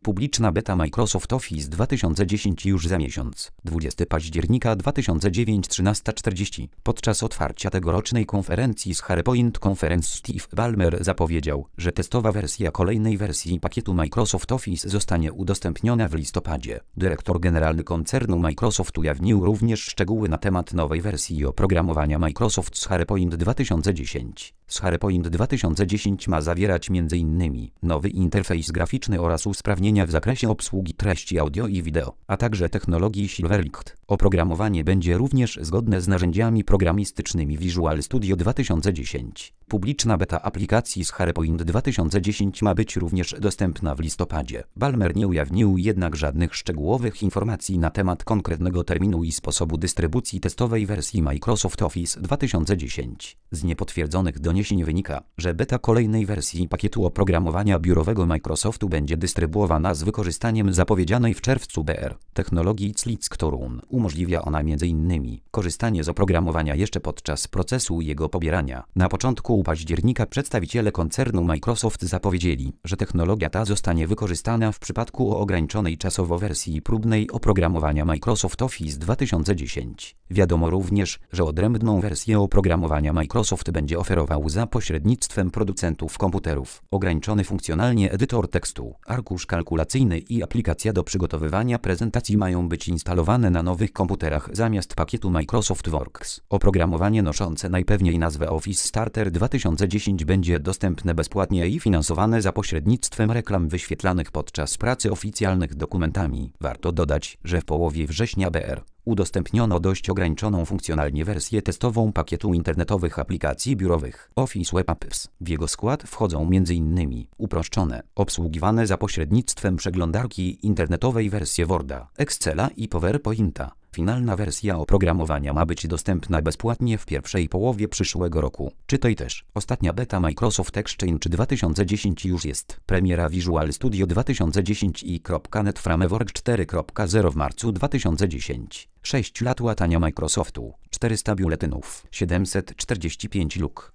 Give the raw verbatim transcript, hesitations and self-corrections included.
Publiczna beta Microsoft Office dwa tysiące dziesięć już za miesiąc, dwudziestego października dwa tysiące dziewięć, trzynasta czterdzieści. Podczas otwarcia tegorocznej konferencji z SharePoint Conference Steve Ballmer zapowiedział, że testowa wersja kolejnej wersji pakietu Microsoft Office zostanie udostępniona w listopadzie. Dyrektor generalny koncernu Microsoft ujawnił również szczegóły na temat nowej wersji oprogramowania Microsoft SharePoint dwa tysiące dziesięć. SharePoint dwa tysiące dziesięć ma zawierać między innymi nowy interfejs graficzny oraz usprawnienia w zakresie obsługi treści audio i wideo, a także technologii Silverlight. Oprogramowanie będzie również zgodne z narzędziami programistycznymi Visual Studio dwa tysiące dziesięć. Publiczna beta aplikacji z SharePoint dwa tysiące dziesięć ma być również dostępna w listopadzie. Ballmer nie ujawnił jednak żadnych szczegółowych informacji na temat konkretnego terminu i sposobu dystrybucji testowej wersji Microsoft Office dwa tysiące dziesięć. Z niepotwierdzonych doniesień wynika, że beta kolejnej wersji pakietu oprogramowania biurowego Microsoftu będzie dystrybuowana z wykorzystaniem zapowiedzianej w czerwcu B R technologii Click, którą umożliwia ona między innymi korzystanie z oprogramowania jeszcze podczas procesu jego pobierania. Na początku października przedstawiciele koncernu Microsoft zapowiedzieli, że technologia ta zostanie wykorzystana w przypadku ograniczonej czasowo wersji próbnej oprogramowania Microsoft Office dwa tysiące dziesięć. Wiadomo również, że odrębną wersję oprogramowania Microsoft będzie oferował za pośrednictwem producentów komputerów. Ograniczony funkcjonalnie edytor tekstu, arkusz kalkulacyjny i aplikacja do przygotowywania prezentacji mają być instalowane na nowych komputerach zamiast pakietu Microsoft Works. Oprogramowanie noszące najpewniej nazwę Office Starter dwa tysiące dziesięć będzie dostępne bezpłatnie i finansowane za pośrednictwem reklam wyświetlanych podczas pracy oficjalnych dokumentami. Warto dodać, że w połowie września B R udostępniono dość ograniczoną funkcjonalnie wersję testową pakietu internetowych aplikacji biurowych Office Web Apps. W jego skład wchodzą między innymi uproszczone, obsługiwane za pośrednictwem przeglądarki internetowej wersje Worda, Excela i PowerPointa. Finalna wersja oprogramowania ma być dostępna bezpłatnie w pierwszej połowie przyszłego roku. Czytaj też. Ostatnia beta Microsoft Exchange dwa tysiące dziesięć już jest. Premiera Visual Studio dwa tysiące dziesięć i .NET Framework cztery kropka zero w marcu dwa tysiące dziesięć. sześć lat łatania Microsoftu. czterysta biuletynów. siedemset czterdzieści pięć luk.